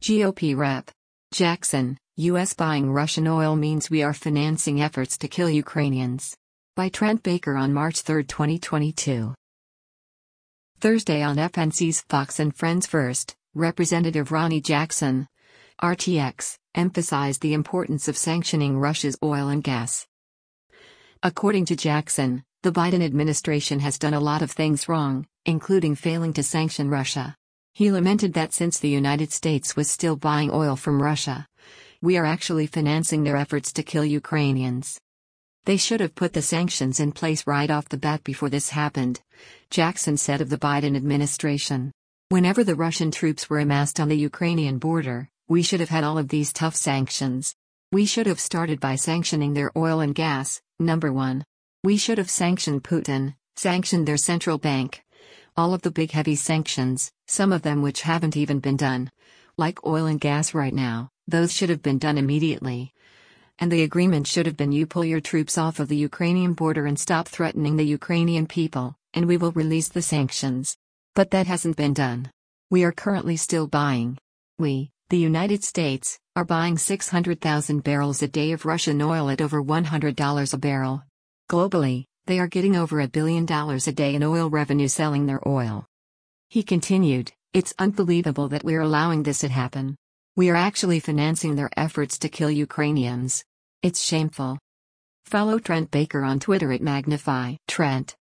GOP Rep. Jackson, U.S. buying Russian oil means we are financing efforts to kill Ukrainians. By Trent Baker on March 3, 2022. Thursday on FNC's Fox and Friends First, Representative Ronny Jackson, RTX, emphasized the importance of sanctioning Russia's oil and gas. According to Jackson, the Biden administration has done a lot of things wrong, including failing to sanction Russia. He lamented that since the United States was still buying oil from Russia, we are actually financing their efforts to kill Ukrainians. They should have put the sanctions in place right off the bat before this happened, Jackson said of the Biden administration. Whenever the Russian troops were amassed on the Ukrainian border, we should have had all of these tough sanctions. We should have started by sanctioning their oil and gas, number one. We should have sanctioned Putin, sanctioned their central bank. All of the big heavy sanctions, some of them which haven't even been done. Like oil and gas right now, those should have been done immediately. And the agreement should have been you pull your troops off of the Ukrainian border and stop threatening the Ukrainian people, and we will release the sanctions. But that hasn't been done. We are currently still buying. We, the United States, are buying 600,000 barrels a day of Russian oil at over $100 a barrel. Globally, they are getting over $1 billion a day in oil revenue selling their oil. He continued, "It's unbelievable that we're allowing this to happen. We are actually financing their efforts to kill Ukrainians. It's shameful." Follow Trent Baker on Twitter at Magnify Trent.